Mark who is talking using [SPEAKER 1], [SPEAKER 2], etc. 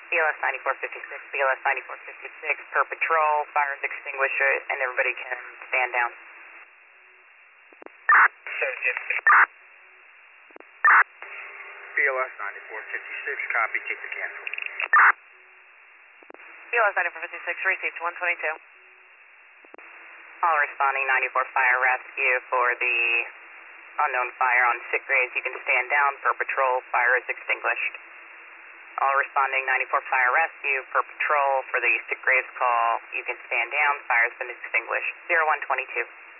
[SPEAKER 1] BLS 9456, BLS 9456, per patrol, fire is extinguished, and everybody can stand down.
[SPEAKER 2] BLS 9456, copy, take the cancel.
[SPEAKER 1] BLS 9456, received 122. All responding 94 Fire Rescue for the unknown fire on sick graves. You can stand down. Per patrol, fire is extinguished. All responding 94 Fire Rescue, per patrol for the sick graves call. You can stand down. Fire has been extinguished. 0122.